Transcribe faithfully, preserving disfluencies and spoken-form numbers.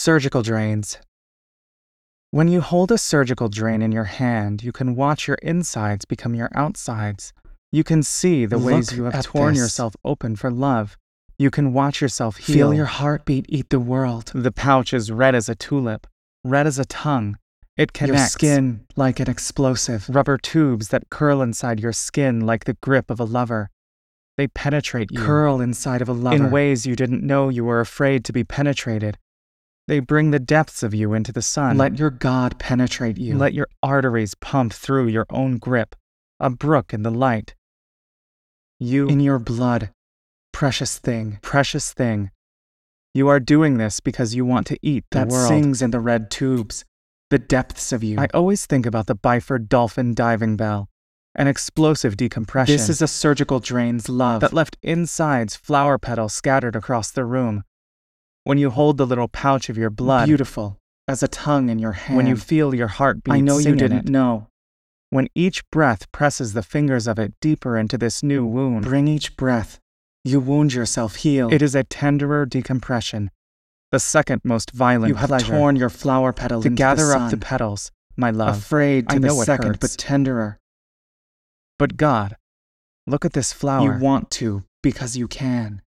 Surgical drains. When you hold a surgical drain in your hand, you can watch your insides become your outsides. You can see the ways Look you have at torn this. yourself open for love. You can watch yourself heal. Feel your heartbeat eat the world. The pouch is red as a tulip, red as a tongue. It Your connects. skin like an explosive. Rubber tubes that curl inside your skin like the grip of a lover. They penetrate you. Curl inside of a lover. In ways you didn't know you were afraid to be penetrated. They bring the depths of you into the sun. Let your God penetrate you. Let your arteries pump through your own grip, a brook in the light. You, in your blood, precious thing. precious thing. You are doing this because you want to eat the that world. sings in the red tubes, the depths of you. I always think about the Byford dolphin diving bell, an explosive decompression. This is a surgical drain's love that left insides flower petals scattered across the room. When you hold the little pouch of your blood, beautiful as a tongue in your hand. When you feel your heartbeat, I know you sing in didn't it. know. When each breath presses the fingers of it deeper into this new wound, bring each breath. You wound yourself, heal. It is a tenderer decompression, the second most violent You have pleasure. torn your flower petal to into gather the up sun. the petals, my love. Afraid to I know the it second, hurts. but tenderer. But God, look at this flower. You want to because you can.